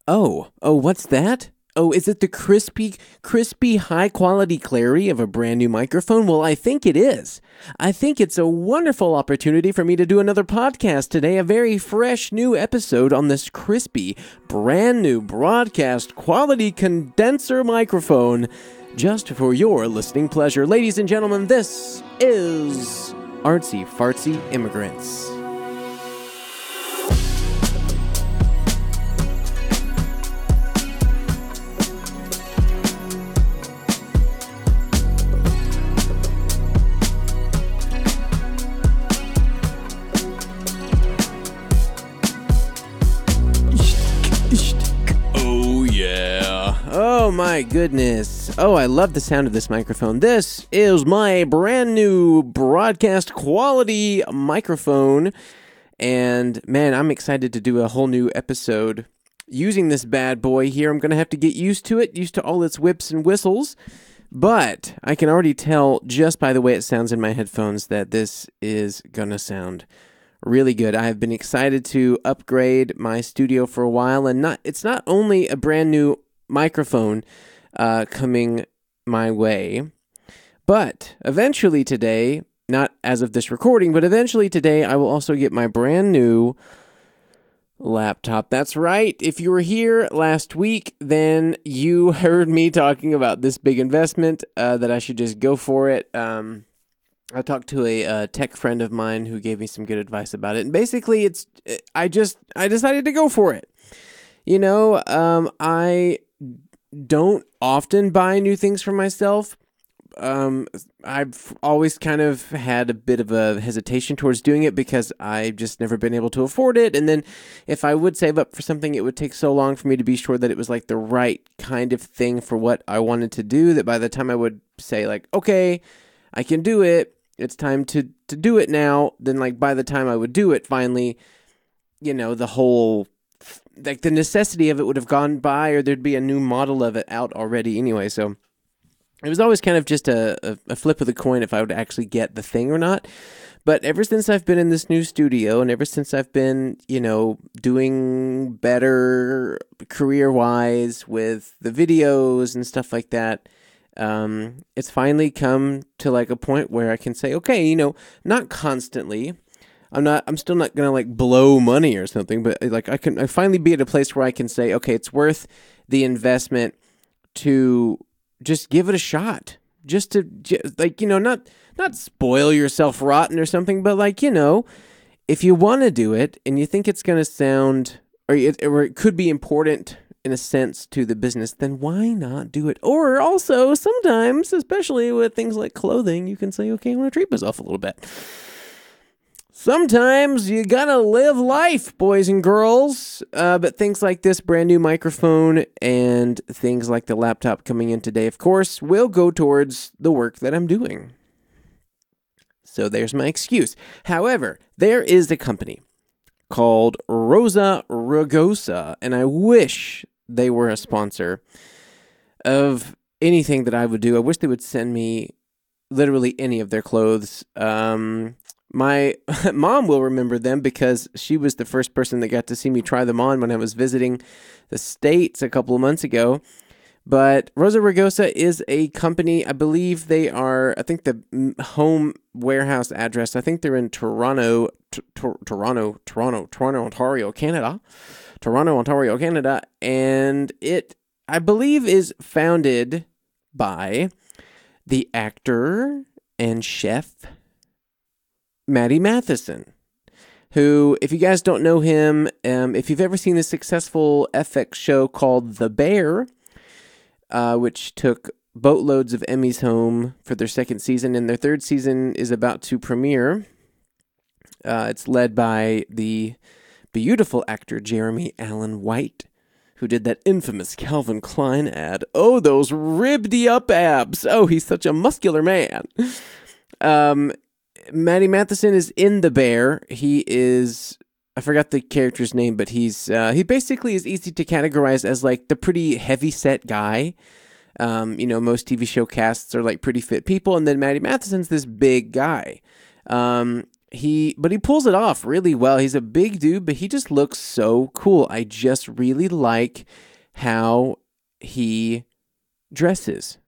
Oh, what's that? Oh, is it the crispy, high-quality clarity of a brand new microphone? Well, I think it is. I think it's a wonderful opportunity for me to do another podcast today, a very fresh new episode on this crispy, brand new broadcast quality condenser microphone, just for your listening pleasure. Ladies and gentlemen, this is Artsy Fartsy Immigrants. Oh my goodness. Oh, I love the sound of this microphone. This is my brand new broadcast quality microphone. And man, I'm excited to do a whole new episode using this bad boy here. I'm going to have to get used to it, used to all its whips and whistles. But I can already tell just by the way it sounds in my headphones that this is going to sound really good. I have been excited to upgrade my studio for a while, and it's not only a brand new microphone coming my way, but eventually today, not as of this recording, but eventually today, I will also get my brand new laptop. That's right. If you were here last week, then you heard me talking about this big investment, that I should just go for it. I talked to a tech friend of mine who gave me some good advice about it, and basically I decided to go for it. You know, I don't often buy new things for myself. I've always kind of had a bit of a hesitation towards doing it because I've just never been able to afford it. And then if I would save up for something, it would take so long for me to be sure that it was like the right kind of thing for what I wanted to do, that by the time I would say like, okay, I can do it, it's time to do it now, then like by the time I would do it, finally, you know, the whole, like the necessity of it would have gone by, or there'd be a new model of it out already anyway. So it was always kind of just a flip of the coin if I would actually get the thing or not. But ever since I've been in this new studio, and ever since I've been, you know, doing better career-wise with the videos and stuff like that, it's finally come to like a point where I can say, okay, you know, not constantly, I'm still not going to like blow money or something, but like I finally be at a place where I can say, okay, it's worth the investment to just give it a shot, just to like, you know, not spoil yourself rotten or something, but like, you know, if you want to do it and you think it's going to sound, or it could be important in a sense to the business, then why not do it? Or also sometimes, especially with things like clothing, you can say, okay, I want to treat myself a little bit. Sometimes you gotta live life, boys and girls. But things like this brand new microphone and things like the laptop coming in today, of course, will go towards the work that I'm doing. So there's my excuse. However, there is a company called Rosa Rugosa, and I wish they were a sponsor of anything that I would do. I wish they would send me literally any of their clothes. My mom will remember them because she was the first person that got to see me try them on when I was visiting the States a couple of months ago. But Rosa Rugosa is a company, I believe they are, I think the home warehouse address, I think they're in Toronto, Ontario, Canada. Toronto, Ontario, Canada. And it, I believe, is founded by the actor and chef Matty Matheson, who, if you guys don't know him, if you've ever seen the successful FX show called The Bear, which took boatloads of Emmys home for their second season, and their third season is about to premiere. It's led by the beautiful actor Jeremy Allen White, who did that infamous Calvin Klein ad. Oh, those ribbed-up abs. Oh, he's such a muscular man. Matty Matheson is in The Bear. He is, I forgot the character's name, but he basically is easy to categorize as like the pretty heavy-set guy. You know, most TV show casts are like pretty fit people, and then Matty Matheson's this big guy. but he pulls it off really well. He's a big dude, but he just looks so cool. I just really like how he dresses.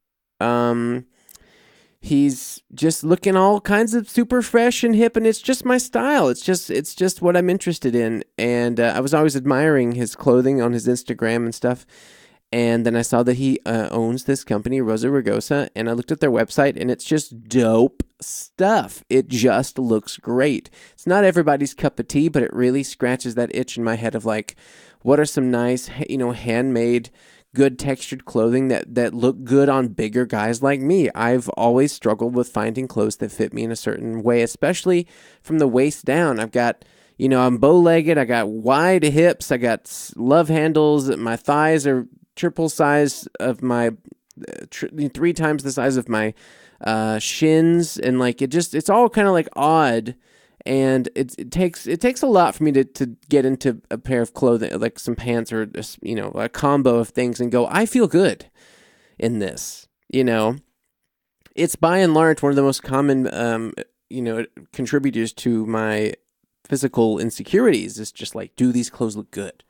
He's just looking all kinds of super fresh and hip, and it's just my style. It's just what I'm interested in. And I was always admiring his clothing on his Instagram and stuff. And then I saw that he owns this company, Rosa Rugosa, and I looked at their website, and it's just dope stuff. It just looks great. It's not everybody's cup of tea, but it really scratches that itch in my head of like, what are some nice, handmade, good textured clothing that look good on bigger guys like me. I've always struggled with finding clothes that fit me in a certain way, especially from the waist down. I've got, I'm bow-legged, I got wide hips, I got love handles, my thighs are triple size of my, 3 times the size of my shins, and like it's all kind of like odd. And it takes a lot for me to get into a pair of clothing, like some pants or a combo of things, and go, I feel good in this. It's by and large one of the most common contributors to my physical insecurities. Is just like, do these clothes look good?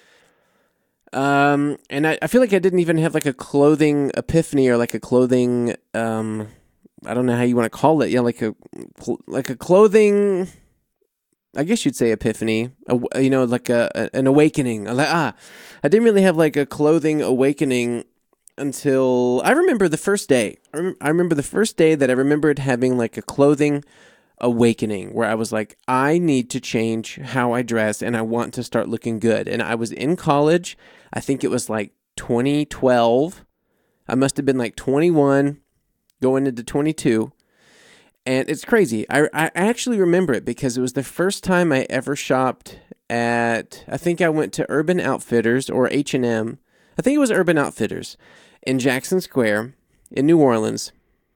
And I feel like I didn't even have like a clothing epiphany or like a clothing I don't know how you want to call it. Yeah, like a clothing, I guess you'd say epiphany. Like an awakening. I didn't really have like a clothing awakening until I remember the first day. I remember the first day that I remembered having like a clothing awakening where I was like, I need to change how I dress and I want to start looking good. And I was in college. I think it was like 2012. I must have been like 21. Going into 22, and it's crazy. I actually remember it because it was the first time I ever shopped at, I think I went to Urban Outfitters or H&M. I think it was Urban Outfitters in Jackson Square in New Orleans,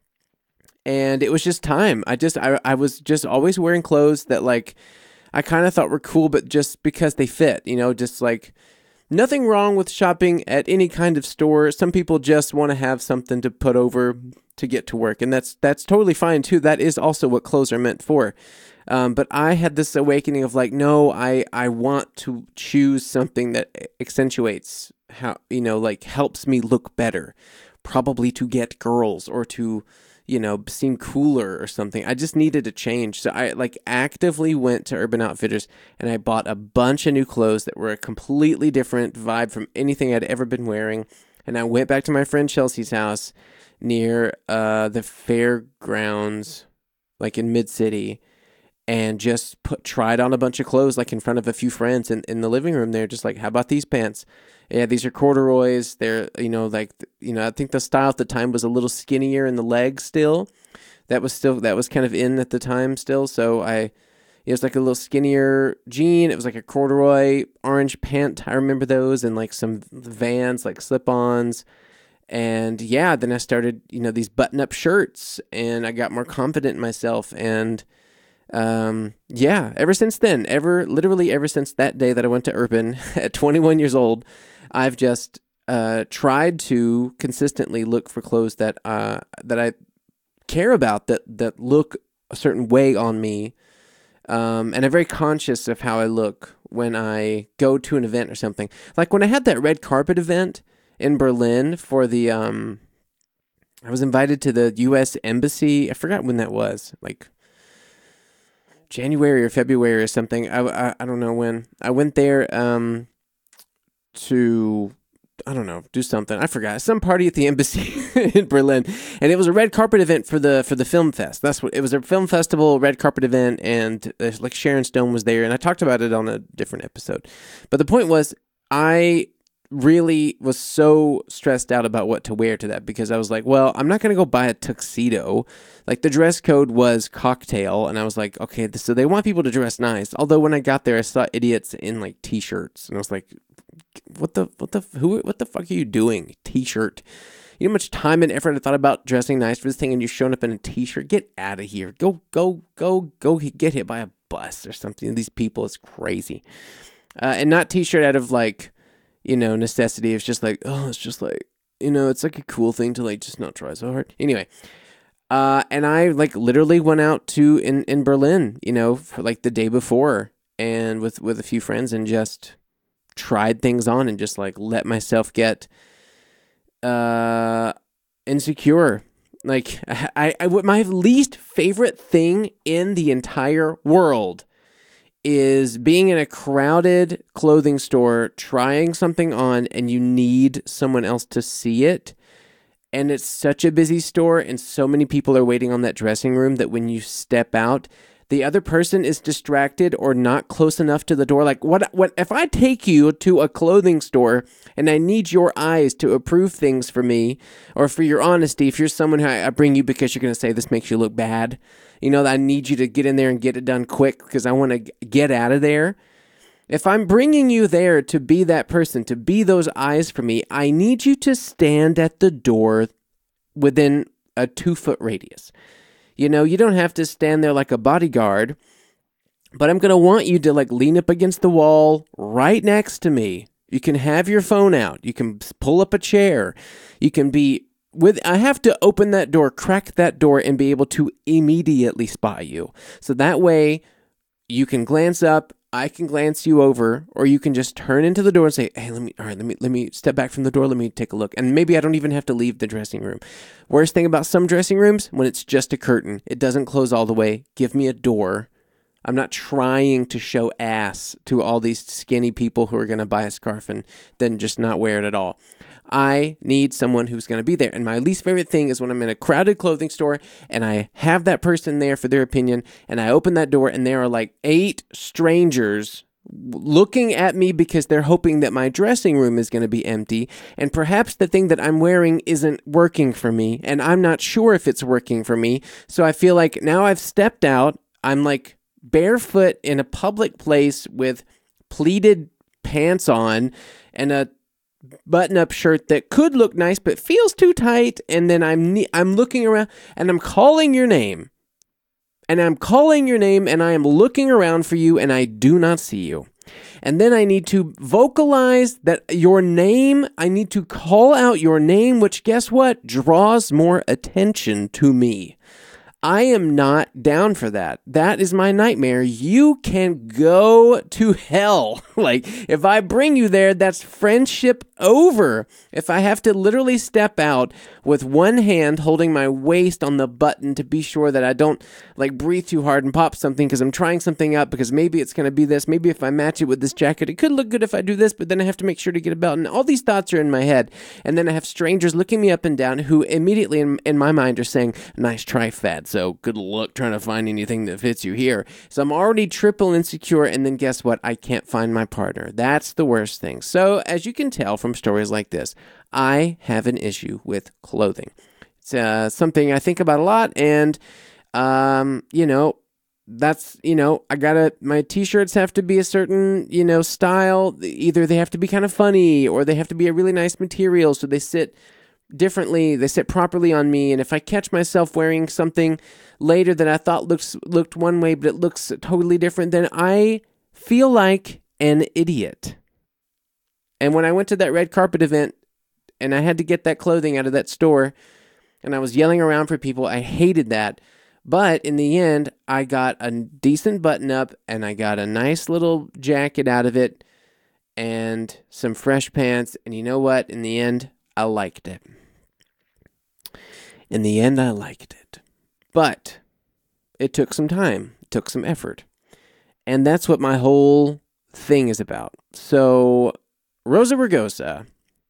and it was just time. I was just always wearing clothes that like I kind of thought were cool, but just because they fit, just like. Nothing wrong with shopping at any kind of store. Some people just want to have something to put over to get to work, and that's totally fine too. That is also what clothes are meant for. But I had this awakening of like, no, I want to choose something that accentuates how, like helps me look better, probably to get girls or to, seem cooler or something. I just needed a change. So I like actively went to Urban Outfitters and I bought a bunch of new clothes that were a completely different vibe from anything I'd ever been wearing. And I went back to my friend Chelsea's house near the fairgrounds, like in Mid-City, and just tried on a bunch of clothes like in front of a few friends in the living room there, just like, how about these pants? Yeah, these are corduroys. They're, I think the style at the time was a little skinnier in the legs still. That was kind of in at the time still. So it was like a little skinnier jean. It was like a corduroy orange pant. I remember those, and like some Vans, like slip-ons. And yeah, then I started, these button-up shirts, and I got more confident in myself. And ever since then, literally ever since that day that I went to Urban at 21 years old, I've just tried to consistently look for clothes that I care about, that look a certain way on me, and I'm very conscious of how I look when I go to an event or something. Like when I had that red carpet event in Berlin for the I was invited to the U.S. Embassy. I forgot when that was, like January or February or something. I don't know when. I went there to, I don't know, do something. I forgot. Some party at the embassy in Berlin. And it was a red carpet event for the film fest. That's what it was, a film festival, red carpet event, and like Sharon Stone was there, and I talked about it on a different episode. But the point was, I really was so stressed out about what to wear to that, because I was like, well, I'm not going to go buy a tuxedo. Like the dress code was cocktail, and I was like, okay, so they want people to dress nice. Although when I got there, I saw idiots in like t-shirts, and I was like, what the fuck are you doing? T-shirt. You know how much time and effort I thought about dressing nice for this thing, and you're showing up in a t-shirt? Get out of here. Go get hit by a bus or something. These people, it's crazy. And not t-shirt out of like, necessity. It's just like, it's just like, it's like a cool thing to like just not try so hard. Anyway, And I like literally went out to in Berlin, for like the day before, and with a few friends, and just tried things on and just like let myself get insecure. Like my least favorite thing in the entire world is being in a crowded clothing store, trying something on, and you need someone else to see it. And it's such a busy store, and so many people are waiting on that dressing room that when you step out, the other person is distracted or not close enough to the door. Like, what if I take you to a clothing store and I need your eyes to approve things for me, or for your honesty, if you're someone who I bring you because you're going to say this makes you look bad, I need you to get in there and get it done quick because I want to get out of there. If I'm bringing you there to be that person, to be those eyes for me, I need you to stand at the door within a 2-foot radius. You don't have to stand there like a bodyguard, but I'm going to want you to like lean up against the wall right next to me. You can have your phone out. You can pull up a chair. You can be I have to open that door, crack that door, and be able to immediately spot you. So that way you can glance up, I can glance you over, or you can just turn into the door and say, "Hey, let me step back from the door. Let me take a look." And maybe I don't even have to leave the dressing room. Worst thing about some dressing rooms, when it's just a curtain, it doesn't close all the way. Give me a door. I'm not trying to show ass to all these skinny people who are going to buy a scarf and then just not wear it at all. I need someone who's going to be there. And my least favorite thing is when I'm in a crowded clothing store and I have that person there for their opinion, and I open that door and there are like 8 strangers looking at me because they're hoping that my dressing room is going to be empty, and perhaps the thing that I'm wearing isn't working for me, and I'm not sure if it's working for me. So I feel like now I've stepped out. I'm like barefoot in a public place with pleated pants on and a button-up shirt that could look nice but feels too tight, and then I'm looking around and I'm calling your name. And I'm calling your name and I am looking around for you and I do not see you. And then I need to vocalize that your name, I need to call out your name, which guess what? Draws more attention to me. I am not down for that. That is my nightmare. You can go to hell. Like, if I bring you there, that's friendship over. If I have to literally step out with one hand holding my waist on the button to be sure that I don't like breathe too hard and pop something because I'm trying something up, because maybe it's going to be this. Maybe if I match it with this jacket, it could look good if I do this, but then I have to make sure to get a belt. And all these thoughts are in my head. And then I have strangers looking me up and down who immediately in my mind are saying, "Nice try, Fad. So good luck trying to find anything that fits you here." So I'm already triple insecure, and then guess what? I can't find my partner. That's the worst thing. So as you can tell from stories like this, I have an issue with clothing. It's something I think about a lot, and that's, my t-shirts have to be a certain, style. Either they have to be kind of funny, or they have to be a really nice material so they sit differently, they sit properly on me. And if I catch myself wearing something later that I thought looked one way, but it looks totally different, then I feel like an idiot. And when I went to that red carpet event and I had to get that clothing out of that store and I was yelling around for people, I hated that. But in the end, I got a decent button up and I got a nice little jacket out of it and some fresh pants. And you know what? In the end, I liked it. But it took some time, it took some effort. And that's what my whole thing is about. So, Rosa Rugosa.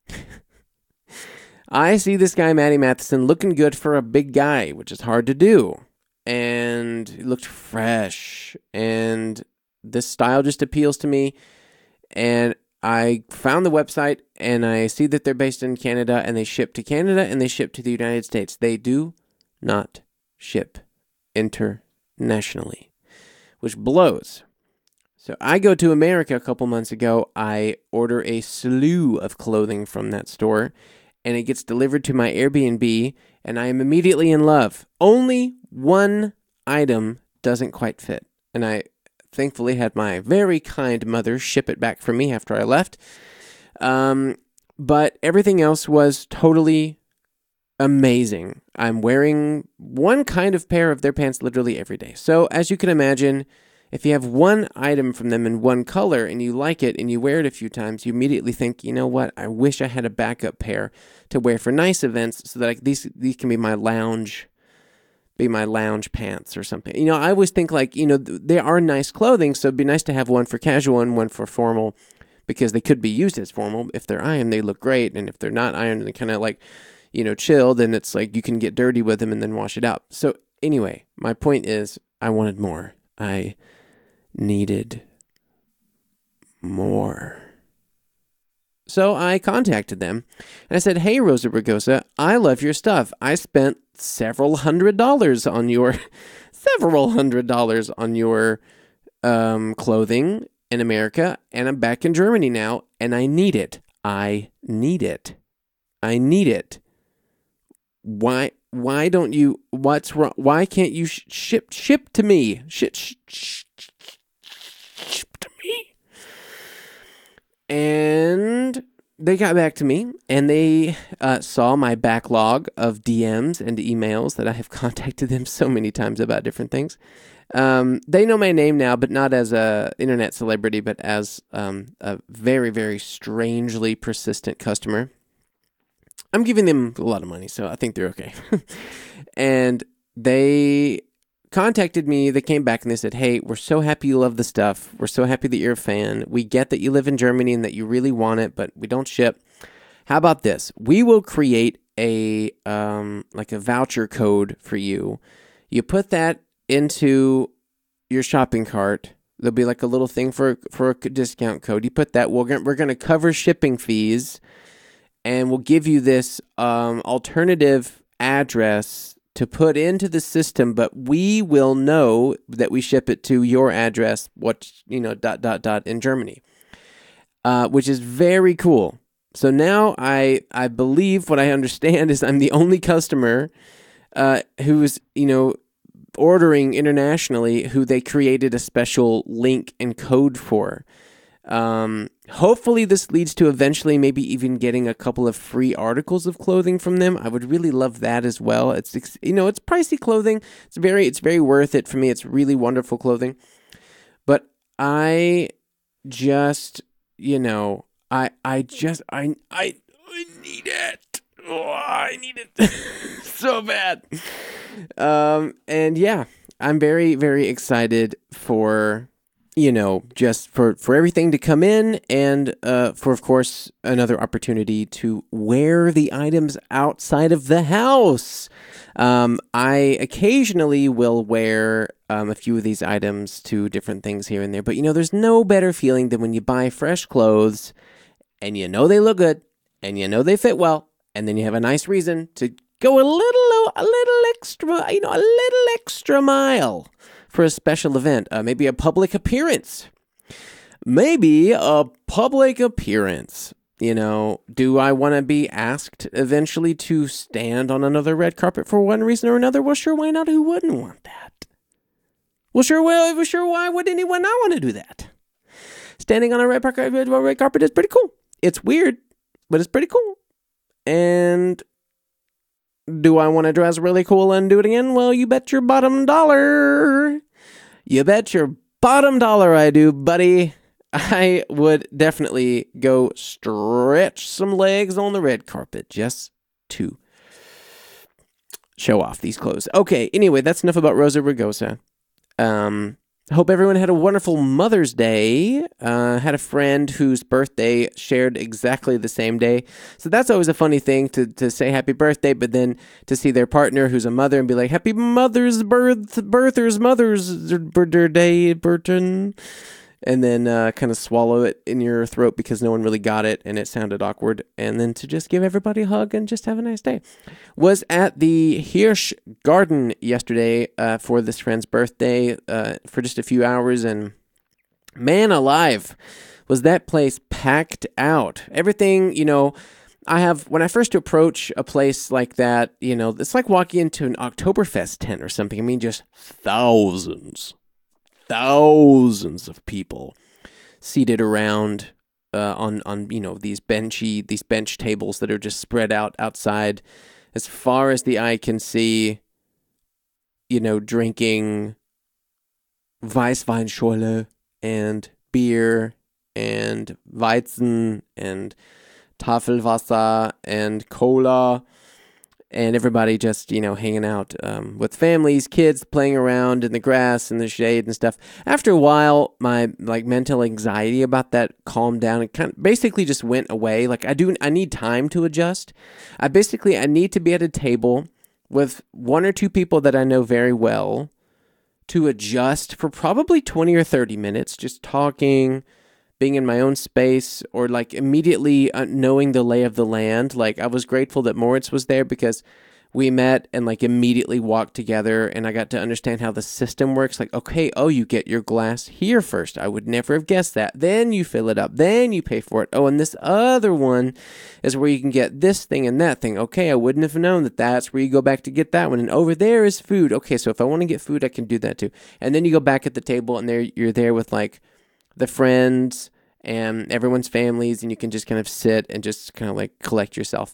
I see this guy, Matty Matheson, looking good for a big guy, which is hard to do. And he looked fresh. And this style just appeals to me. And I found the website, and I see that they're based in Canada, and they ship to Canada, and they ship to the United States. They do not ship internationally, which blows. So I go to America a couple months ago. I order a slew of clothing from that store, and it gets delivered to my Airbnb, and I am immediately in love. Only one item doesn't quite fit, and I thankfully had my very kind mother ship it back for me after I left. But everything else was totally amazing. I'm wearing one kind of pair of their pants literally every day. So as you can imagine, if you have one item from them in one color and you like it and you wear it a few times, you immediately think, you know what? I wish I had a backup pair to wear for nice events so that these can be my lounge pants or something. You know, I always think like, you know, they are nice clothing, so it'd be nice to have one for casual and one for formal because they could be used as formal. If they're ironed, they look great. And if they're not ironed and kind of like, you know, chilled, then it's like you can get dirty with them and then wash it out. So anyway, my point is I wanted more. I needed more. So I contacted them and I said, hey, Rosa Rugosa, I love your stuff. I spent several hundred dollars on your clothing in America, and I'm back in Germany now, and I need it. I need it. Why don't you, what's wrong? Why can't you ship to me? Ship to me. And they got back to me, and they saw my backlog of DMs and emails that I have contacted them so many times about different things. They know my name now, but not as a internet celebrity, but as a very, very strangely persistent customer. I'm giving them a lot of money, so I think they're okay. And they contacted me. They came back and they said, hey, we're so happy you love the stuff. We're so happy that you're a fan. We get that you live in Germany and that you really want it, but we don't ship. How about this? We will create a like a voucher code for you. You put that into your shopping cart. There'll be like a little thing for a discount code. You put that. We're going to cover shipping fees, and we'll give you this alternative address to put into the system, but we will know that we ship it to your address, in Germany, which is very cool. So now I believe what I understand is I'm the only customer who's, ordering internationally who they created a special link and code for. Hopefully this leads to eventually maybe even getting a couple of free articles of clothing from them. I would really love that as well. It's pricey clothing. It's very worth it for me. It's really wonderful clothing. But I just, I need it. Oh, I need it so bad. And yeah, I'm very, very excited for, just for everything to come in and for, of course, another opportunity to wear the items outside of the house. I occasionally will wear a few of these items to different things here and there, but there's no better feeling than when you buy fresh clothes and they look good and they fit well, and then you have a nice reason to go a little extra mile for a special event, maybe a public appearance. Do I want to be asked eventually to stand on another red carpet for one reason or another? Well, sure, why not? Who wouldn't want that? Well, sure, why would anyone not want to do that? Standing on a red carpet is pretty cool. It's weird, but it's pretty cool. And do I want to dress really cool and do it again? Well, you bet your bottom dollar. You bet your bottom dollar I do, buddy. I would definitely go stretch some legs on the red carpet just to show off these clothes. Okay, anyway, that's enough about Rosa Rugosa. Hope everyone had a wonderful Mother's Day. Had a friend whose birthday shared exactly the same day. So that's always a funny thing to say happy birthday, but then to see their partner who's a mother and be like, happy Mother's Day, Burton. And then kind of swallow it in your throat because no one really got it and it sounded awkward. And then to just give everybody a hug and just have a nice day. Was at the Hirsch Garden yesterday for this friend's birthday for just a few hours. And man alive, was that place packed out. Everything, when I first approach a place like that, it's like walking into an Oktoberfest tent or something. I mean, just thousands of people seated around on these bench tables that are just spread out outside as far as the eye can see, drinking Weißweinschorle and beer and Weizen and Tafelwasser and cola, and everybody just, hanging out with families, kids playing around in the grass and the shade and stuff. After a while, my mental anxiety about that calmed down. It kind of basically just went away. I need time to adjust. I need to be at a table with one or two people that I know very well to adjust for probably 20 or 30 minutes, just talking, being in my own space, or immediately knowing the lay of the land. I was grateful that Moritz was there because we met and immediately walked together, and I got to understand how the system works. Okay, you get your glass here first. I would never have guessed that. Then you fill it up. Then you pay for it. Oh, and this other one is where you can get this thing and that thing. Okay, I wouldn't have known that that's where you go back to get that one. And over there is food. Okay, so if I want to get food, I can do that too. And then you go back at the table, and you're there with the friends and everyone's families, and you can just kind of sit and just kind of collect yourself.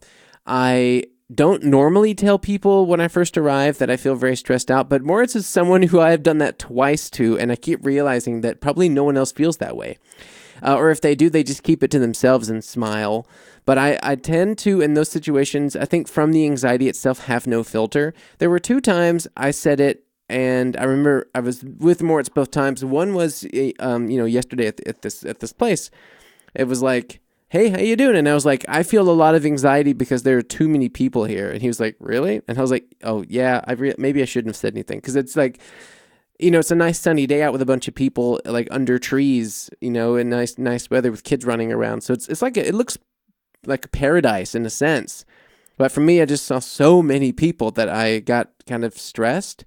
I don't normally tell people when I first arrive that I feel very stressed out, but Moritz is someone who I have done that twice to, and I keep realizing that probably no one else feels that way. Or if they do, they just keep it to themselves and smile. But I tend to, in those situations, I think from the anxiety itself, have no filter. There were 2 times I said it, and I remember I was with Moritz both times. One was, yesterday at this place. It was like, "Hey, how you doing?" And I was like, "I feel a lot of anxiety because there are too many people here." And he was like, "Really?" And I was like, "Oh yeah, maybe I shouldn't have said anything," because it's it's a nice sunny day out with a bunch of people under trees, and nice weather with kids running around. So it's it looks like a paradise in a sense. But for me, I just saw so many people that I got kind of stressed.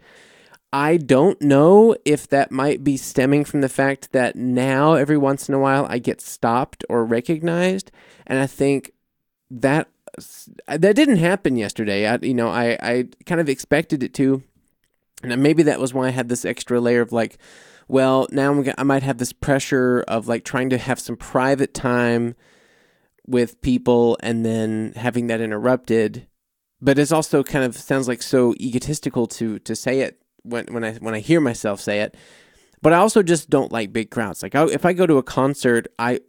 I don't know if that might be stemming from the fact that now every once in a while I get stopped or recognized, and I think that didn't happen yesterday. I kind of expected it to, and maybe that was why I had this extra layer of now I might have this pressure of trying to have some private time with people and then having that interrupted. But it's also kind of sounds so egotistical to say it when I hear myself say it. But I also just don't like big crowds. If I go to a concert, I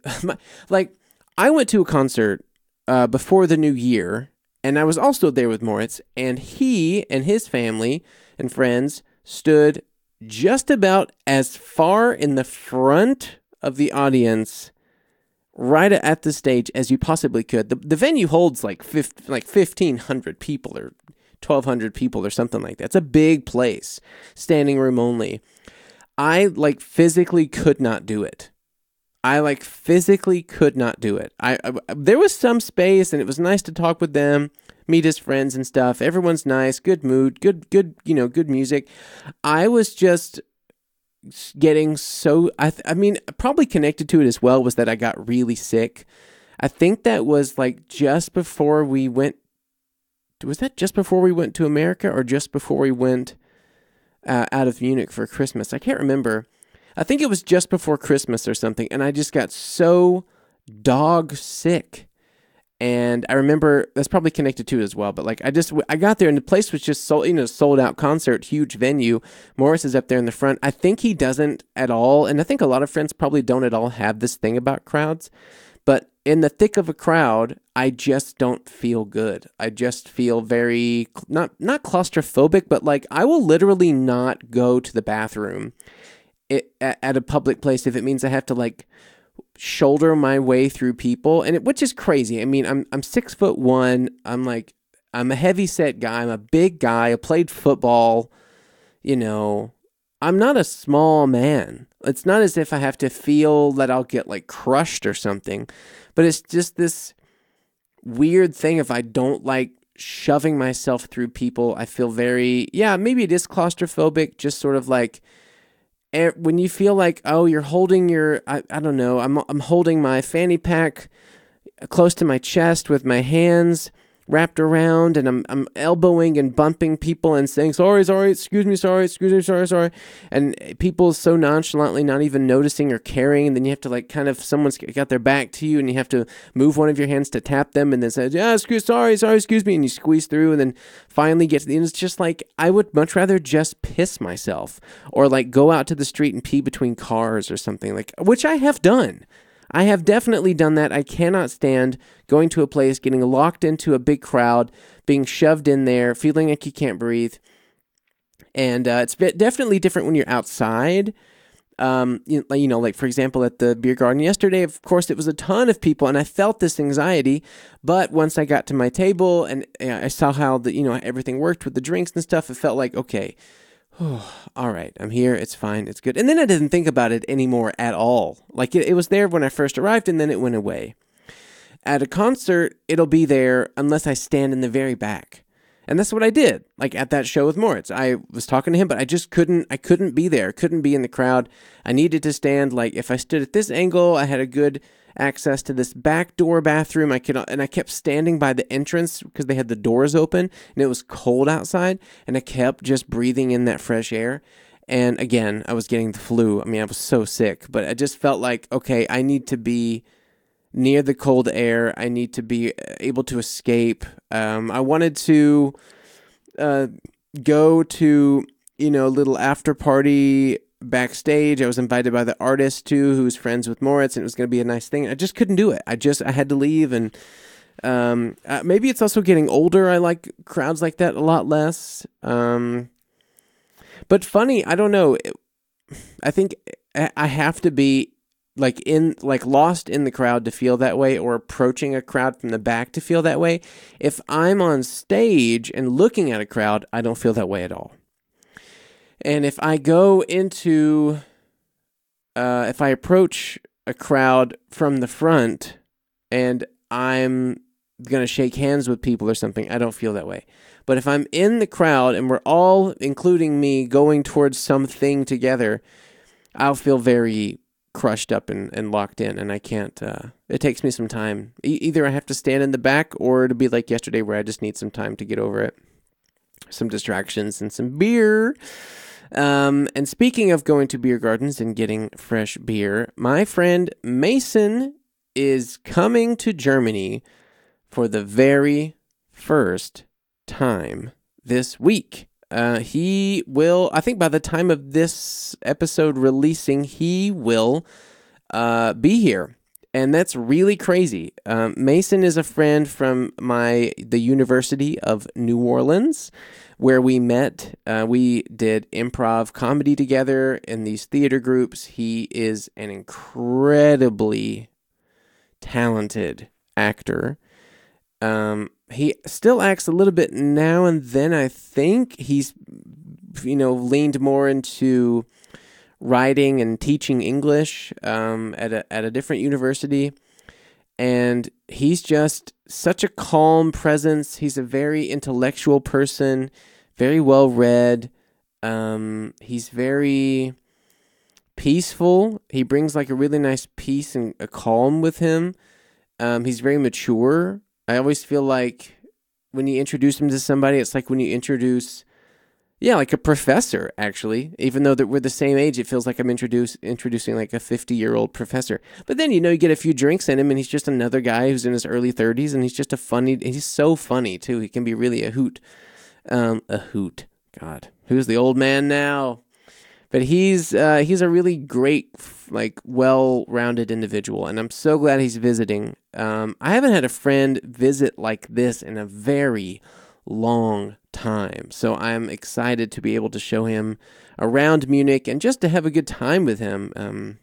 went to a concert before the new year, and I was also there with Moritz, and he and his family and friends stood just about as far in the front of the audience, right at the stage, as you possibly could. The venue holds 1,500 people or 1,200 people or something like that. It's a big place, standing room only. I physically could not do it. There was some space, and it was nice to talk with them, meet his friends and stuff. Everyone's nice, good mood, good music. I was just getting so, probably connected to it as well was that I got really sick. I think that was just before we went. Was that just before we went to America, or just before we went out of Munich for Christmas? I can't remember. I think it was just before Christmas or something, and I just got so dog sick. And I remember that's probably connected to it as well. But I got there, and the place was just sold out concert, huge venue. Morris is up there in the front. I think he doesn't at all, and I think a lot of friends probably don't at all have this thing about crowds. But in the thick of a crowd, I just don't feel good. I just feel very, not claustrophobic, but I will literally not go to the bathroom at a public place if it means I have to shoulder my way through people, which is crazy. I mean, I'm 6'1". I'm a heavy set guy. I'm a big guy. I played football. I'm not a small man. It's not as if I have to feel that I'll get crushed or something, but it's just this weird thing. If I don't like shoving myself through people, I feel very, maybe it is claustrophobic, just sort of when you feel you're holding your, I don't know, I'm holding my fanny pack close to my chest with my hands, wrapped around, and I'm elbowing and bumping people and saying, sorry, excuse me, sorry. And people so nonchalantly not even noticing or caring. And then you have to like kind of, someone's got their back to you and you have to move one of your hands to tap them and then say, yeah, sorry, excuse me. And you squeeze through and then finally get to the end. It's just like, I would much rather just piss myself or like go out to the street and pee between cars or something, like, which I have done. I have definitely done that. I cannot stand going to a place, getting locked into a big crowd, being shoved in there, feeling like you can't breathe. And it's definitely different when you're outside. Like for example, at the beer garden yesterday, of course, it was a ton of people and I felt this anxiety. But once I got to my table and I saw how everything worked with the drinks and stuff, it felt like, okay, all right, I'm here. It's fine. It's good. And then I didn't think about it anymore at all. Like it was there when I first arrived and then it went away. At a concert, it'll be there unless I stand in the very back. And that's what I did. Like at that show with Moritz, I was talking to him, but I couldn't be there. Couldn't be in the crowd. I needed to stand. Like if I stood at this angle, I had a good access to this back door bathroom. I kept standing by the entrance because they had the doors open and it was cold outside, and I kept just breathing in that fresh air. And again, I was getting the flu. I mean, I was so sick, but I just felt like, okay, I need to be near the cold air. I need to be able to escape. I wanted to go to, a little after party backstage. I was invited by the artist too, who's friends with Moritz, and it was going to be a nice thing. I just couldn't do it. I had to leave, and maybe it's also getting older. I like crowds like that a lot less. But funny, I don't know. I think I have to be lost in the crowd to feel that way, or approaching a crowd from the back to feel that way. If I'm on stage and looking at a crowd, I don't feel that way at all. And if I go into, if I approach a crowd from the front and I'm going to shake hands with people or something, I don't feel that way. But if I'm in the crowd and we're all, including me, going towards something together, I'll feel very crushed up and locked in, and I can't, it takes me some time. Either I have to stand in the back, or it'll be like yesterday where I just need some time to get over it. Some distractions and some beer. And speaking of going to beer gardens and getting fresh beer, my friend Mason is coming to Germany for the very first time this week. He will, I think by the time of this episode releasing, he will be here. And that's really crazy. Mason is a friend from the University of New Orleans, where we met. We did improv comedy together in these theater groups. He is an incredibly talented actor. He still acts a little bit now and then. I think he's, leaned more into writing and teaching English at a different university. And he's just such a calm presence. He's a very intellectual person, very well read. He's very peaceful. He brings like a really nice peace and a calm with him. He's very mature. I always feel like when you introduce him to somebody, it's like when you introduce, like a professor, actually. Even though that we're the same age, it feels like I'm introducing like a 50-year-old professor. But then, you get a few drinks in him, and he's just another guy who's in his early 30s, and he's so funny, too. He can be really a hoot. A hoot. God, who's the old man now? But he's a really great, well-rounded individual, and I'm so glad he's visiting. I haven't had a friend visit like this in a very long time, so I'm excited to be able to show him around Munich and just to have a good time with him.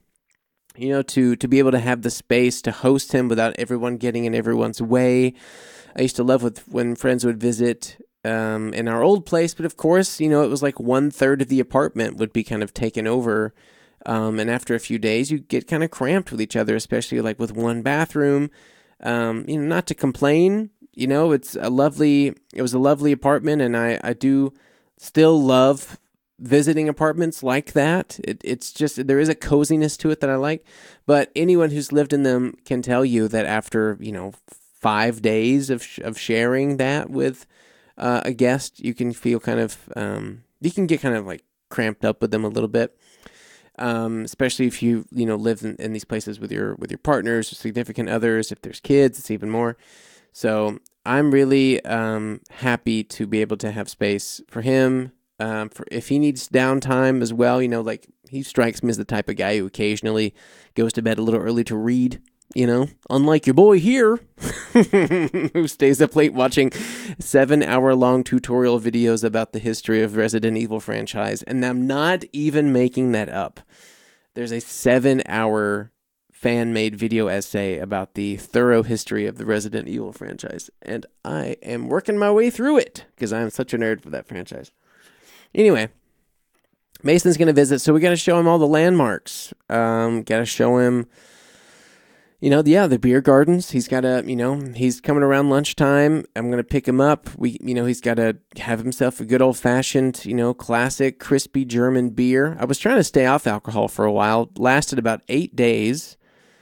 To be able to have the space to host him without everyone getting in everyone's way. I used to love when friends would visit in our old place, but of course, it was like 1/3 of the apartment would be kind of taken over. And after a few days, you get kind of cramped with each other, especially like with one bathroom. Not to complain, it was a lovely apartment, and I do still love visiting apartments like that. It's just, there is a coziness to it that I like, but anyone who's lived in them can tell you that after, 5 days of sharing that with a guest, you can feel kind of, you can get kind of like cramped up with them a little bit. Especially if you live in these places with your partners or significant others. If there's kids, it's even more. So I'm really happy to be able to have space for him. For if he needs downtime as well, like he strikes me as the type of guy who occasionally goes to bed a little early to read. Unlike your boy here, who stays up late watching 7-hour-long tutorial videos about the history of Resident Evil franchise. And I'm not even making that up. There's a 7-hour fan-made video essay about the thorough history of the Resident Evil franchise. And I am working my way through it because I'm such a nerd for that franchise. Anyway, Mason's going to visit, so we got to show him all the landmarks. Got to show him... the beer gardens. He's got to, he's coming around lunchtime. I'm going to pick him up. He's got to have himself a good old fashioned, classic crispy German beer. I was trying to stay off alcohol for a while. Lasted about 8 days.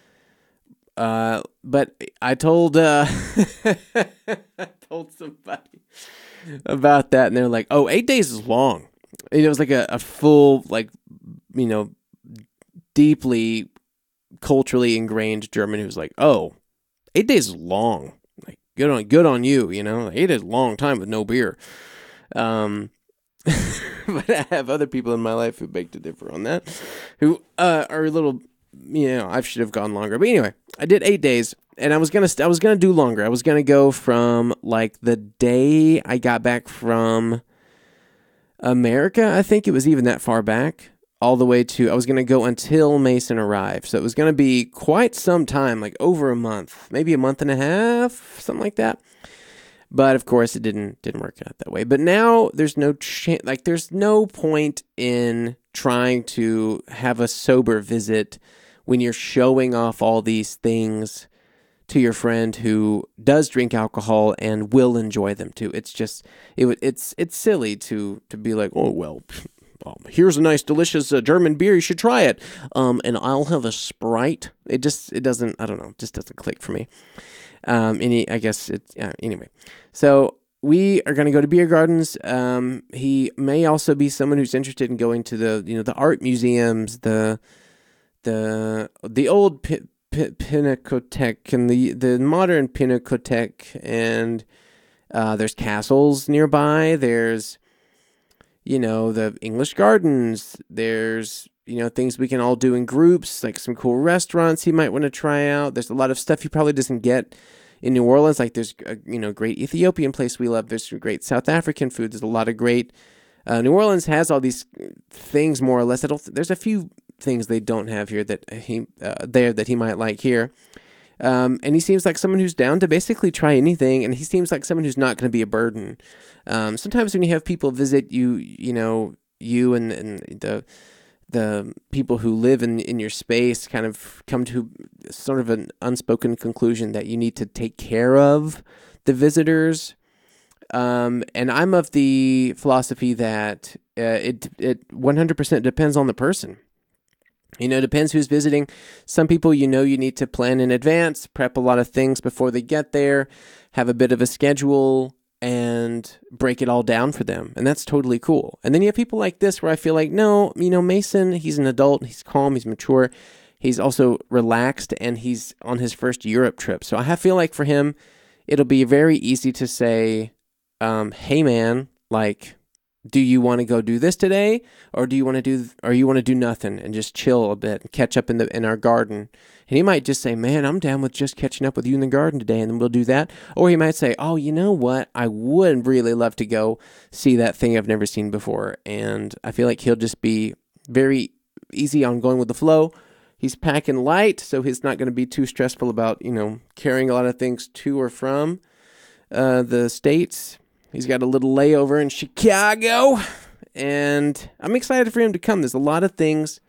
But I told, I told somebody about that and they're like, oh, 8 days is long. It was like a full, deeply culturally ingrained German who's like, oh, 8 days is long. Like, good on you, 8 days is a long time with no beer. But I have other people in my life who beg to differ on that, who are a little, I should have gone longer. But anyway, I did 8 days, and I was gonna do longer. I was gonna go from like the day I got back from America. I think it was even that far back. All the way to, I was going to go until Mason arrived. So it was going to be quite some time, like over a month, maybe a month and a half, something like that. But of course it didn't work out that way. But now there's no there's no point in trying to have a sober visit when you're showing off all these things to your friend who does drink alcohol and will enjoy them too. It's just, it's silly to be like, oh, well, here's a nice, delicious German beer. You should try it. And I'll have a Sprite. It doesn't, I don't know, just doesn't click for me. Anyway. So we are going to go to beer gardens. He may also be someone who's interested in going to the art museums, the old Pinakothek and the modern Pinakothek. And there's castles nearby. There's the English gardens, there's, things we can all do in groups, like some cool restaurants he might want to try out. There's a lot of stuff he probably doesn't get in New Orleans. Like there's a, great Ethiopian place we love. There's some great South African food. There's a lot of great, New Orleans has all these things more or less. There's a few things they don't have here that he might like here. And he seems like someone who's down to basically try anything, and he seems like someone who's not going to be a burden. Sometimes when you have people visit you, you and the people who live in your space kind of come to sort of an unspoken conclusion that you need to take care of the visitors. And I'm of the philosophy that it 100% depends on the person. Depends who's visiting. Some people, you need to plan in advance, prep a lot of things before they get there, have a bit of a schedule, and break it all down for them. And that's totally cool. And then you have people like this where I feel like, no, Mason, he's an adult, he's calm, he's mature, he's also relaxed, and he's on his first Europe trip. So I feel like for him, it'll be very easy to say, hey man, like, do you want to go do this today, or do you want to do nothing and just chill a bit and catch up in our garden? And he might just say, man, I'm down with just catching up with you in the garden today, and then we'll do that. Or he might say, oh, you know what? I would really love to go see that thing I've never seen before. And I feel like he'll just be very easy on going with the flow. He's packing light, so he's not going to be too stressful about, carrying a lot of things to or from the States. He's got a little layover in Chicago, and I'm excited for him to come. There's a lot of things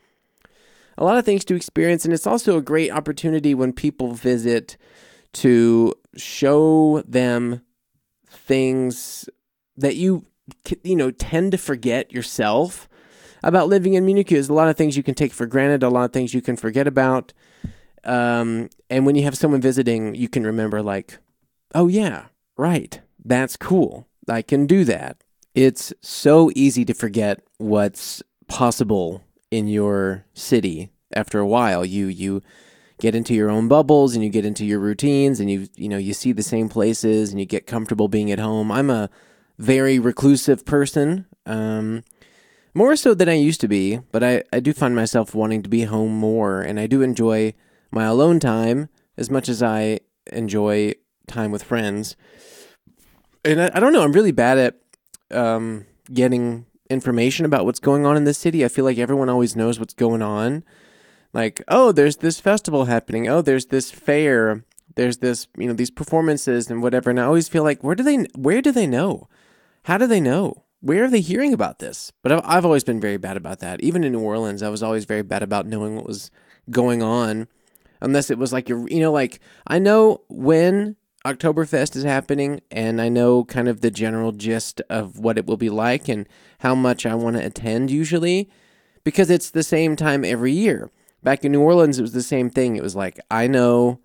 to experience, and it's also a great opportunity when people visit to show them things that you tend to forget yourself about living in Munich. There's a lot of things you can take for granted, a lot of things you can forget about, and when you have someone visiting, you can remember, like, oh yeah, right. That's cool. I can do that. It's so easy to forget what's possible in your city after a while. You get into your own bubbles and you get into your routines and you see the same places and you get comfortable being at home. I'm a very reclusive person, more so than I used to be, but I do find myself wanting to be home more, and I do enjoy my alone time as much as I enjoy time with friends. And I don't know, I'm really bad at getting information about what's going on in the city. I feel like everyone always knows what's going on. Like, oh, there's this festival happening. Oh, there's this fair. There's this, these performances and whatever. And I always feel like, where do they know? How do they know? Where are they hearing about this? But I've always been very bad about that. Even in New Orleans, I was always very bad about knowing what was going on, unless it was like, like I know when Oktoberfest is happening, and I know kind of the general gist of what it will be like and how much I want to attend usually, because it's the same time every year. Back in New Orleans, it was the same thing. It was like, I know,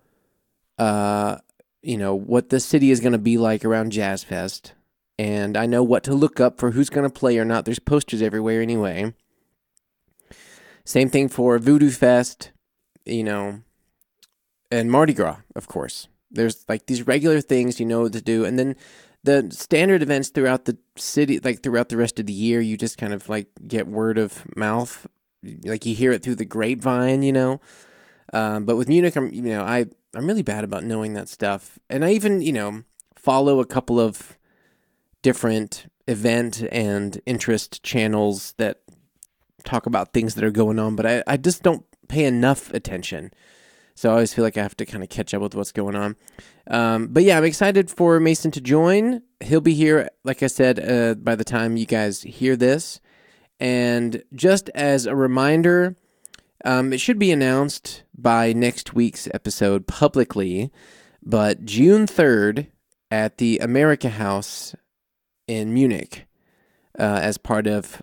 what the city is going to be like around Jazz Fest, and I know what to look up for who's going to play or not. There's posters everywhere anyway. Same thing for Voodoo Fest, and Mardi Gras, of course. There's like these regular things you know what to do, and then the standard events throughout the city, like throughout the rest of the year, you just kind of like get word of mouth, like you hear it through the grapevine, But with Munich, I'm really bad about knowing that stuff, and I even follow a couple of different event and interest channels that talk about things that are going on, but I just don't pay enough attention. So I always feel like I have to kind of catch up with what's going on. But yeah, I'm excited for Mason to join. He'll be here, like I said, by the time you guys hear this. And just as a reminder, it should be announced by next week's episode publicly, but June 3rd at the America House in Munich, as part of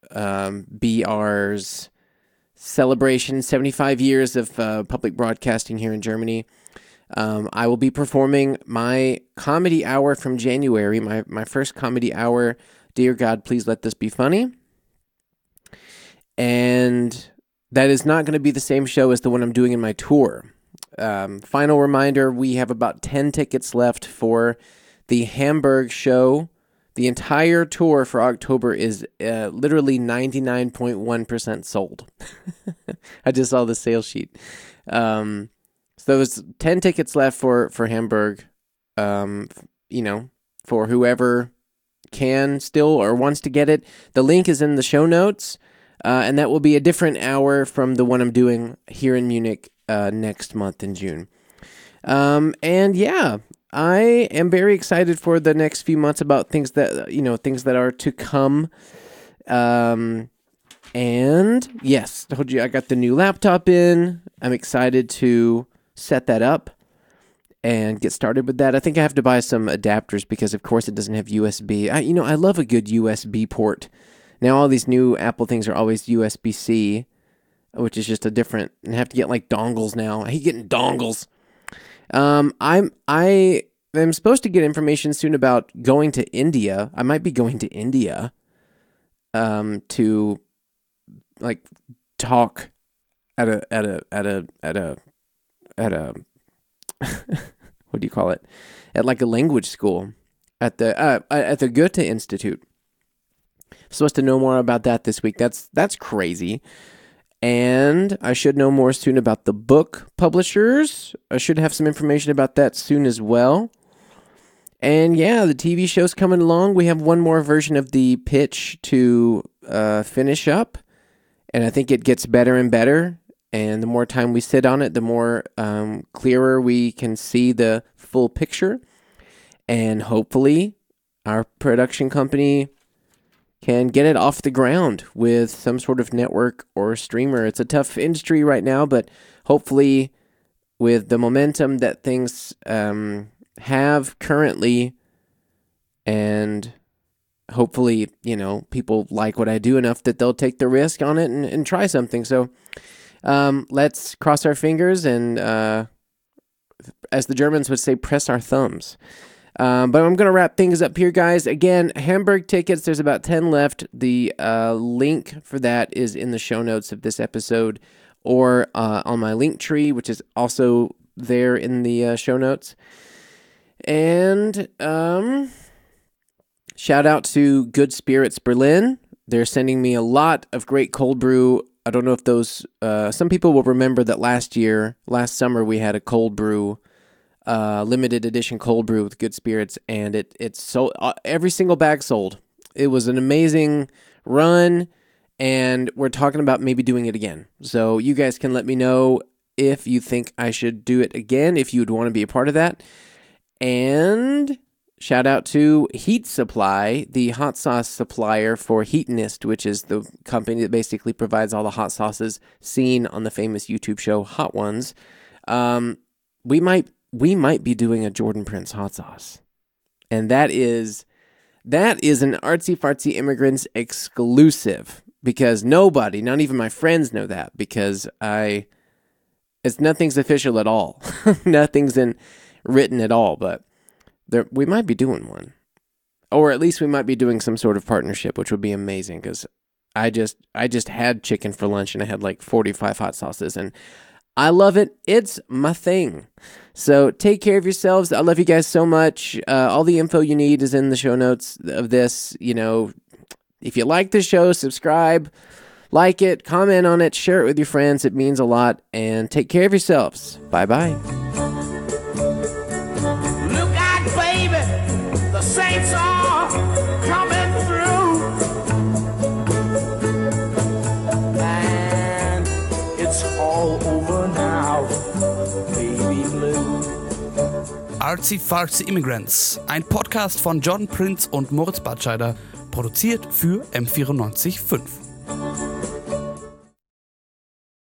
BR's celebration, 75 years of public broadcasting here in Germany. I will be performing my comedy hour from January, my first comedy hour, Dear God, Please Let This Be Funny. And that is not going to be the same show as the one I'm doing in my tour. Final reminder, we have about 10 tickets left for the Hamburg show. The entire tour for October is literally 99.1% sold. I just saw the sales sheet. So there's 10 tickets left for Hamburg, for whoever can still or wants to get it. The link is in the show notes, and that will be a different hour from the one I'm doing here in Munich next month in June. And yeah, I am very excited for the next few months about things that are to come. And yes, told you I got the new laptop in. I'm excited to set that up and get started with that. I think I have to buy some adapters because, of course, it doesn't have USB. I love a good USB port. Now all these new Apple things are always USB-C, which is just a different. And I have to get like dongles now. I hate getting dongles. I am supposed to get information soon about going to India. I might be going to India, to like talk at a what do you call it? At like a language school at the Goethe Institute. I'm supposed to know more about that this week. That's crazy. And I should know more soon about the book publishers. I should have some information about that soon as well. And yeah, the TV show's coming along. We have one more version of the pitch to finish up. And I think it gets better and better. And the more time we sit on it, the more clearer we can see the full picture. And hopefully our production company can get it off the ground with some sort of network or streamer. It's a tough industry right now, but hopefully with the momentum that things have currently, and hopefully, people like what I do enough that they'll take the risk on it and try something. So let's cross our fingers and as the Germans would say, press our thumbs. But I'm going to wrap things up here, guys. Again, Hamburg tickets, there's about 10 left. The link for that is in the show notes of this episode or on my link tree, which is also there in the show notes. And shout out to Good Spirits Berlin. They're sending me a lot of great cold brew. I don't know if those, some people will remember that last summer, we had a cold brew, limited edition cold brew with Good Spirits, and it's sold, every single bag sold. It was an amazing run, and we're talking about maybe doing it again. So you guys can let me know if you think I should do it again, if you'd want to be a part of that. And shout out to Heat Supply, the hot sauce supplier for Heatonist, which is the company that basically provides all the hot sauces seen on the famous YouTube show Hot Ones. We might be doing a Jordan Prince hot sauce. And that is an Artsy Fartsy Immigrants exclusive, because nobody, not even my friends, know that, because nothing's official at all. Nothing's written at all, but we might be doing one. Or at least we might be doing some sort of partnership, which would be amazing, because I just had chicken for lunch and I had like 45 hot sauces, and I love it. It's my thing. So take care of yourselves. I love you guys so much. All the info you need is in the show notes of this. You know, if you like the show, subscribe, like it, comment on it, share it with your friends. It means a lot. And take care of yourselves. Bye-bye. Look out, baby. The saints are coming through. And it's all over now, baby blue. Artsy Fartsy Immigrants, ein Podcast von Jordan Prince und Moritz Batscheider, produziert für M94.5.